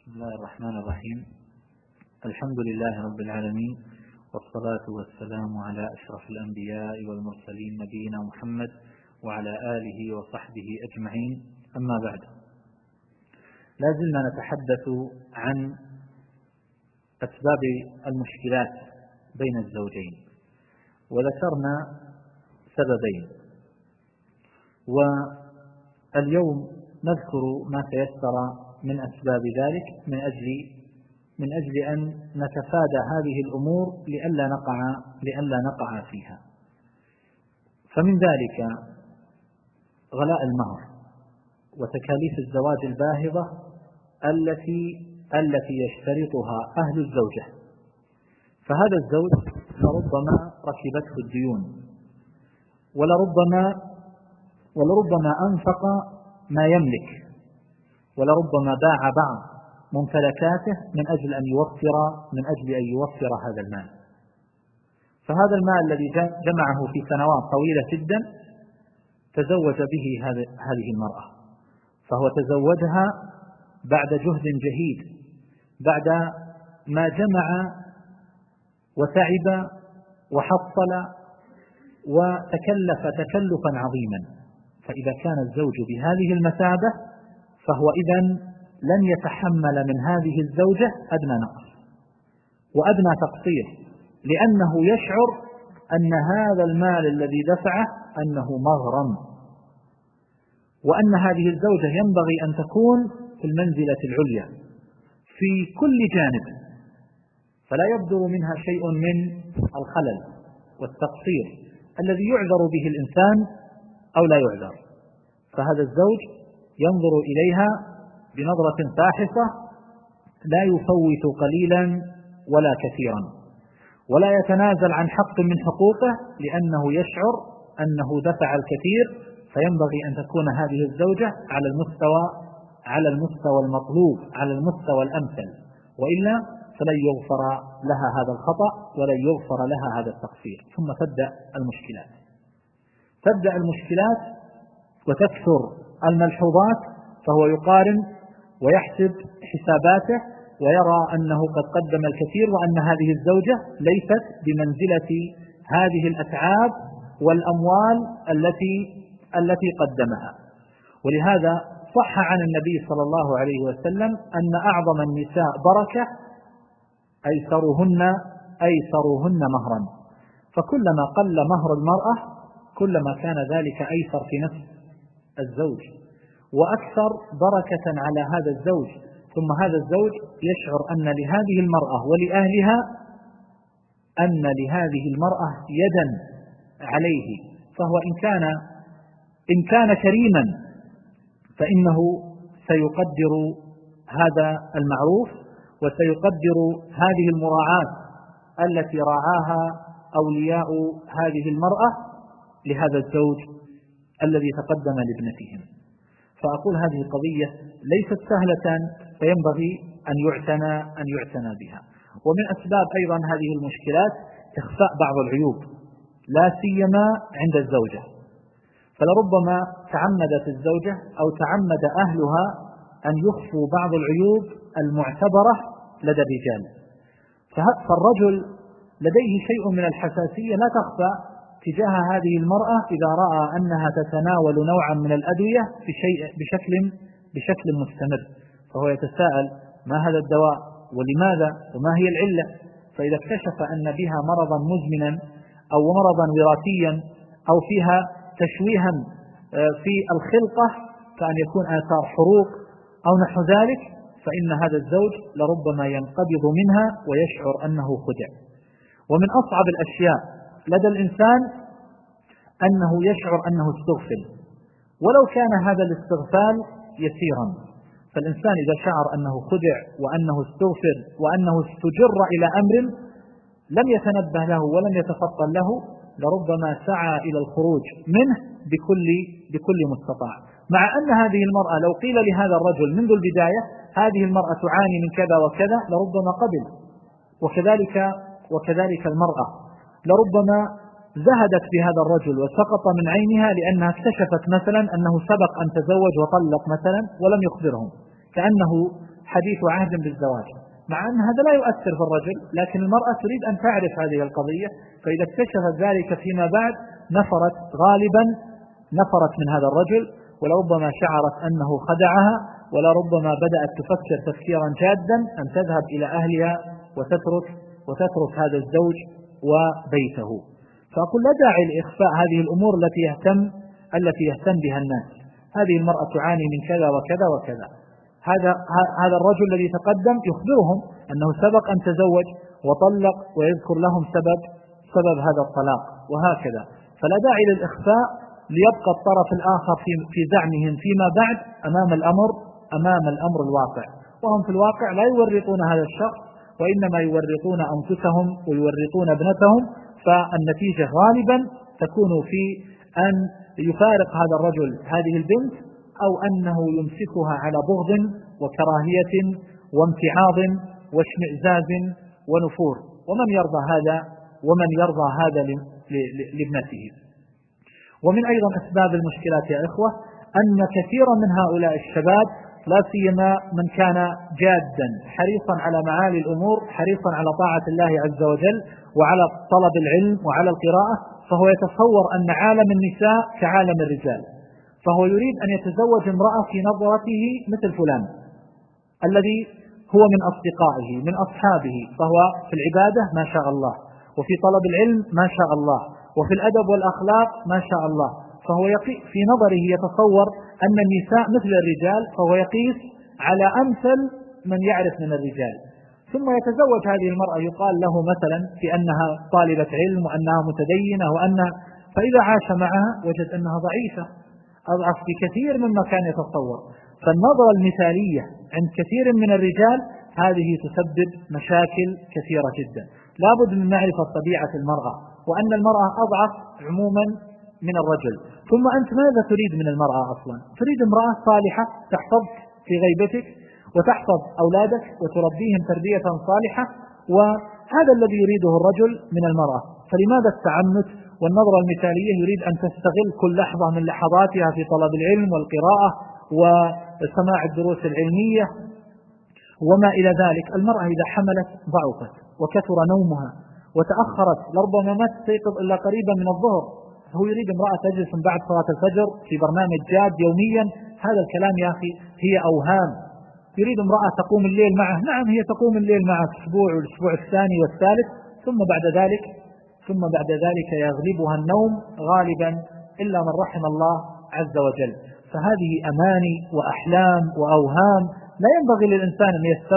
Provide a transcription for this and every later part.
بسم الله الرحمن الرحيم. الحمد لله رب العالمين، والصلاة والسلام على أشرف الأنبياء والمرسلين نبينا محمد وعلى آله وصحبه أجمعين. أما بعد، لا زلنا نتحدث عن أسباب المشكلات بين الزوجين، وذكرنا سببين، واليوم نذكر ما تيسر من أسباب ذلك من أجل أن نتفادى هذه الأمور لئلا نقع فيها. فمن ذلك غلاء المهر وتكاليف الزواج الباهظة التي يشترطها أهل الزوجة. فهذا الزوج لربما ركبته الديون، ولربما أنفق ما يملك، ولربما باع بعض ممتلكاته من أجل أن يوفر هذا المال. فهذا المال الذي جمعه في سنوات طويلة جدا تزوج به هذه المرأة، فهو تزوجها بعد جهد جهيد، بعد ما جمع وتعب وحصل وتكلف تكلفا عظيما. فإذا كان الزوج بهذه المثابة فهو إذن لن يتحمل من هذه الزوجة أدنى نقص وأدنى تقصير، لأنه يشعر أن هذا المال الذي دفعه أنه مغرم، وأن هذه الزوجة ينبغي أن تكون في المنزلة العليا في كل جانب، فلا يبدر منها شيء من الخلل والتقصير الذي يعذر به الإنسان أو لا يعذر. فهذا الزوج ينظر إليها بنظرة فاحصة، لا يفوت قليلا ولا كثيرا، ولا يتنازل عن حق من حقوقه، لأنه يشعر أنه دفع الكثير، فينبغي أن تكون هذه الزوجة على المستوى المطلوب، على المستوى الأمثل، وإلا فلن يغفر لها هذا الخطأ ولن يغفر لها هذا التقصير. ثم تبدأ المشكلات وتكثر الملحوظات، فهو يقارن ويحسب حساباته ويرى أنه قد قدم الكثير، وأن هذه الزوجة ليست بمنزلة هذه الأتعاب والأموال التي قدمها. ولهذا صح عن النبي صلى الله عليه وسلم أن أعظم النساء بركة أيسرهن مهرا، فكلما قل مهر المرأة كلما كان ذلك أيسر في نفس الزوج وأكثر بركة على هذا الزوج. ثم هذا الزوج يشعر أن لهذه المرأة ولأهلها يدا عليه، فهو إن كان كريما فإنه سيقدر هذا المعروف، وسيقدر هذه المراعاة التي راعاها أولياء هذه المرأة لهذا الزوج الذي تقدم لابنتهم. فأقول هذه قضية ليست سهلة، فينبغي أن يعتنى بها. ومن أسباب أيضا هذه المشكلات إخفاء بعض العيوب، لا سيما عند الزوجة، فلربما تعمدت الزوجة أو تعمد أهلها أن يخفوا بعض العيوب المعتبرة لدى الرجال. فالرجل لديه شيء من الحساسية لا تخفى تجاه هذه المرأة إذا رأى أنها تتناول نوعا من الأدوية بشكل مستمر، فهو يتساءل ما هذا الدواء ولماذا وما هي العلة. فإذا اكتشف أن بها مرضا مزمنا أو مرضا وراثيا أو فيها تشويها في الخلقة، كأن يكون آثار حروق أو نحو ذلك، فإن هذا الزوج لربما ينقبض منها ويشعر أنه خدع. ومن أصعب الأشياء لدى الإنسان أنه يشعر أنه استغفل، ولو كان هذا الاستغفال يسيرا. فالإنسان إذا شعر أنه خدع وأنه استغفل وأنه استجر إلى أمر لم يتنبه له ولم يتفطن له، لربما سعى إلى الخروج منه بكل مستطاع، مع أن هذه المرأة لو قيل لهذا الرجل منذ البداية هذه المرأة تعاني من كذا وكذا لربما قبل. وكذلك المرأة لربما زهدت بهذا الرجل وسقط من عينها لأنها اكتشفت مثلا أنه سبق أن تزوج وطلق مثلا ولم يخبرهم، كأنه حديث عهد بالزواج، مع أن هذا لا يؤثر في الرجل، لكن المرأة تريد أن تعرف هذه القضية، فإذا اكتشفت ذلك فيما بعد غالبا نفرت من هذا الرجل، ولربما شعرت أنه خدعها، ولربما بدأت تفكر تفكيرا جادا أن تذهب إلى أهلها وتترك هذا الزوج وبيته. فأقول لا داعي لإخفاء هذه الأمور التي يهتم بها الناس. هذه المرأة تعاني من كذا وكذا وكذا، هذا الرجل الذي تقدم يخبرهم أنه سبق أن تزوج وطلق، ويذكر لهم سبب هذا الطلاق، وهكذا. فلا داعي للإخفاء ليبقى الطرف الآخر في زعمهم فيما بعد أمام الأمر الواقع، وهم في الواقع لا يورطون هذا الشخص، وإنما يورطون أنفسهم ويورطون ابنتهم. فالنتيجة غالبا تكون في أن يفارق هذا الرجل هذه البنت، أو أنه يمسكها على بغض وكراهية وامتعاض واشمئزاز ونفور، ومن يرضى هذا لابنته. ومن أيضا أسباب المشكلات يا إخوة أن كثيرا من هؤلاء الشباب، لا سيما من كان جادا حريصا على معالي الأمور، حريصا على طاعة الله عز وجل وعلى طلب العلم وعلى القراءة، فهو يتصور أن عالم النساء كعالم الرجال، فهو يريد أن يتزوج امرأة في نظرته مثل فلان الذي هو من أصدقائه من أصحابه، فهو في العبادة ما شاء الله، وفي طلب العلم ما شاء الله، وفي الأدب والأخلاق ما شاء الله، فهو في نظره يتصور أن النساء مثل الرجال، فهو يقيس على أمثل من يعرف من الرجال، ثم يتزوج هذه المرأة يقال له مثلا في أنها طالبة علم وأنها متدينة فإذا عاش معها وجد أنها ضعيفة، أضعف بكثير مما كان يتصور. فالنظرة المثالية عند كثير من الرجال هذه تسبب مشاكل كثيرة جدا. لابد من معرفة طبيعة المرأة، وأن المرأة أضعف عموما من الرجل. ثم أنت ماذا تريد من المرأة أصلا؟ تريد امرأة صالحة تحفظك في غيبتك وتحفظ أولادك وتربيهم تربية صالحة، وهذا الذي يريده الرجل من المرأة. فلماذا التعنت والنظرة المثالية؟ يريد أن تستغل كل لحظة من لحظاتها في طلب العلم والقراءة وسماع الدروس العلمية وما إلى ذلك. المرأة إذا حملت ضعفت وكثر نومها وتأخرت، لربما ما تستيقظ إلا قريبا من الظهر، هو يريد امرأة تجلس من بعد صلاة الفجر في برنامج جاد يوميا. هذا الكلام يا أخي هي أوهام. يريد امرأة تقوم الليل معه، نعم هي تقوم الليل معه أسبوع والأسبوع الثاني والثالث، ثم بعد ذلك يغلبها النوم غالبا إلا من رحم الله عز وجل. فهذه أماني وأحلام وأوهام، لا ينبغي للإنسان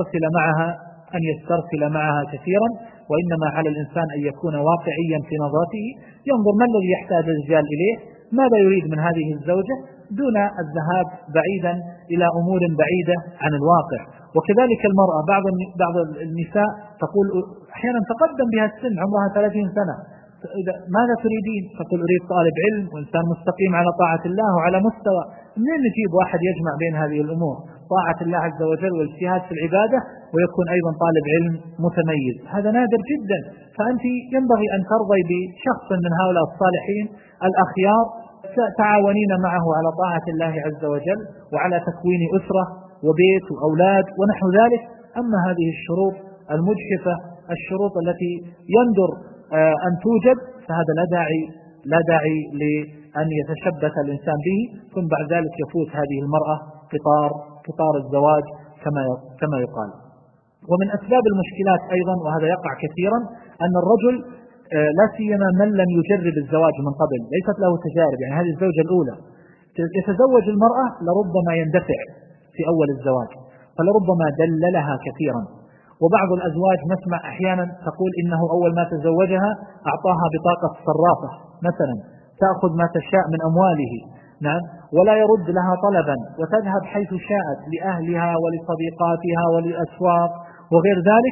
أن يسترسل معها كثيرا، وإنما على الإنسان أن يكون واقعيا في نظرته، ينظر ما الذي يحتاج الرجال إليه، ماذا يريد من هذه الزوجة، دون الذهاب بعيدا إلى أمور بعيدة عن الواقع. وكذلك المرأة، بعض النساء تقول أحيانا تقدم بها السن عمرها 30 سنة، ماذا تريدين؟ تقول أريد طالب علم وإنسان مستقيم على طاعة الله وعلى مستوى. منين نجيب واحد يجمع بين هذه الأمور، طاعة الله عز وجل والاجتهاد في العبادة، ويكون أيضا طالب علم متميز؟ هذا نادر جدا. فأنت ينبغي أن ترضي بشخص من هؤلاء الصالحين الأخيار تعاونين معه على طاعة الله عز وجل وعلى تكوين أسرة وبيت وأولاد ونحو ذلك. أما هذه الشروط المجحفة، الشروط التي يندر أن توجد، فهذا لا داعي لأن يتشبث الإنسان به، ثم بعد ذلك يفوت هذه المرأة قطار الزواج كما يقال. ومن أسباب المشكلات أيضا، وهذا يقع كثيرا، أن الرجل لا سيما من لم يجرب الزواج من قبل، ليست له تجارب، يعني هذه الزوجة الأولى، يتزوج المرأة لربما يندفع في أول الزواج، فلربما دللها كثيرا. وبعض الأزواج نسمع أحيانا تقول إنه أول ما تزوجها أعطاها بطاقة صرافة مثلا تأخذ ما تشاء من أمواله، نعم، ولا يرد لها طلبا، وتذهب حيث شاءت لأهلها ولصديقاتها وللأسواق وغير ذلك،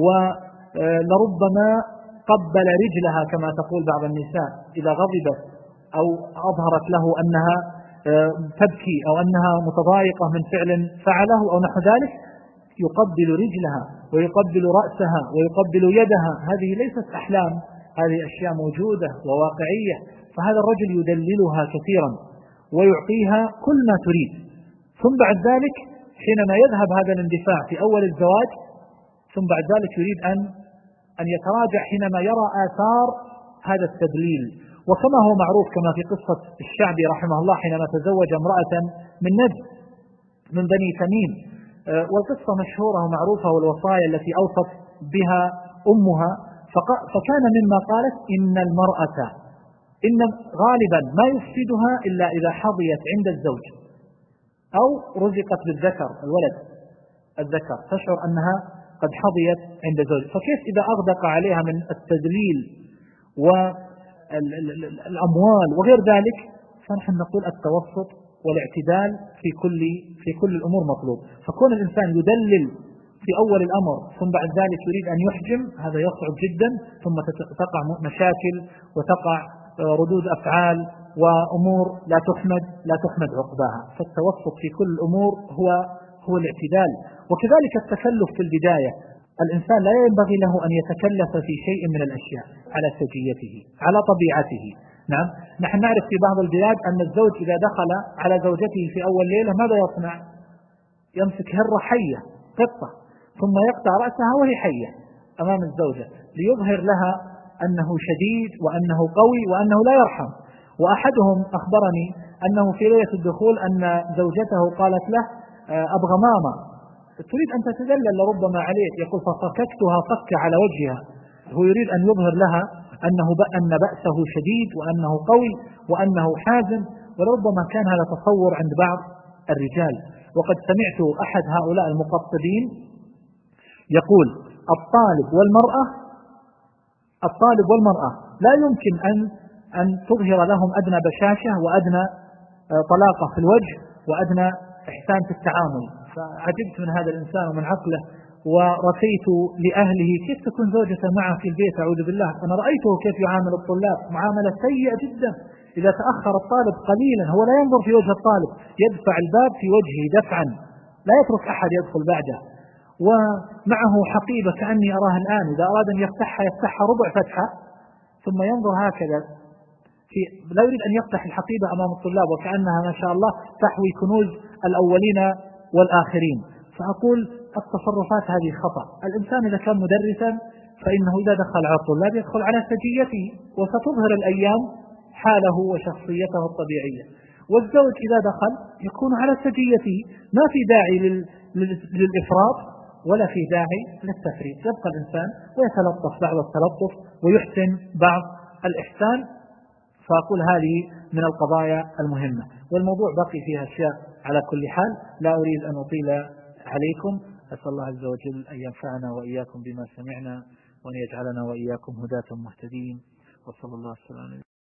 ولربما قبل رجلها كما تقول بعض النساء إذا غضبت أو أظهرت له أنها تبكي أو أنها متضايقة من فعل فعله أو نحو ذلك، يقبل رجلها ويقبل رأسها ويقبل يدها. هذه ليست أحلام، هذه أشياء موجودة وواقعية. فهذا الرجل يدللها كثيرا ويعطيها كل ما تريد، ثم بعد ذلك حينما يذهب هذا الاندفاع في أول الزواج ثم بعد ذلك يريد أن يتراجع حينما يرى آثار هذا التدليل. وكما هو معروف كما في قصة الشعبي رحمه الله حينما تزوج امرأة من نجد من بني تميم، والقصة مشهورة ومعروفة والوصايا التي أوصت بها أمها، فكان مما قالت إن المرأة إن غالبا ما يفسدها إلا إذا حظيت عند الزوج أو رزقت بالذكر الولد الذكر تشعر أنها قد حظيت عند زوج، فكيف إذا أغدق عليها من التدليل والأموال وغير ذلك؟ فنحن نقول التوسط والاعتدال في كل الأمور مطلوب. فكون الإنسان يدلل في أول الأمر ثم بعد ذلك يريد أن يحجم هذا يصعب جدا، ثم تقع مشاكل وتقع ردود أفعال وأمور لا تحمد عقباها. فالتوسط في كل الأمور هو الاعتدال. وكذلك التكلف في البداية، الإنسان لا ينبغي له أن يتكلف في شيء من الأشياء على سجيته على طبيعته. نعم، نحن نعرف في بعض البلاد أن الزوج إذا دخل على زوجته في أول ليلة ماذا يصنع؟ يمسك هرة حية قطة ثم يقطع رأسها وهي حية أمام الزوجة ليظهر لها أنه شديد وأنه قوي وأنه لا يرحم. وأحدهم أخبرني أنه في ليلة الدخول أن زوجته قالت له أبغى ماما، تريد أن تتدلل لربما عليك، يقول فصككتها صك على وجهها. هو يريد أن يظهر لها أن بأسه شديد وأنه قوي وأنه حازم، ولربما كان هذا تصور عند بعض الرجال. وقد سمعت أحد هؤلاء المقصدين يقول الطالب والمرأة لا يمكن أن تظهر لهم أدنى بشاشة وأدنى طلاقة في الوجه وأدنى إحسان في التعامل. فعجبت من هذا الإنسان ومن عقله، ورثيت لأهله كيف تكون زوجته معه في البيت، أعوذ بالله. أنا رأيته كيف يعامل الطلاب معاملة سيئة جدا. إذا تأخر الطالب قليلا هو لا ينظر في وجه الطالب، يدفع الباب في وجهه دفعا، لا يترك أحد يدخل بعده. ومعه حقيبة كأني أراها الآن، إذا أراد أن يفتحها ربع فتحة ثم ينظر هكذا لا يريد أن يفتح الحقيبة أمام الطلاب وكأنها ما شاء الله تحوي كنوز الأولين والآخرين. فأقول التصرفات هذه خطأ. الإنسان إذا كان مدرسا فإنه إذا دخل على الطلاب يدخل على سجيته، وستظهر الأيام حاله وشخصيته الطبيعية. والزوج إذا دخل يكون على سجيته، ما في داعي للإفراط ولا في داعي للتفريط. يبقى الإنسان ويتلطف بعض التلطف ويحسن بعض الإحسان. فأقول هذه من القضايا المهمة، والموضوع بقي فيها أشياء. على كل حال لا أريد أن أطيل عليكم، أسأل الله عز وجل أن ينفعنا وإياكم بما سمعنا وأن يجعلنا وإياكم هداة مهتدين، وصلى الله وسلم.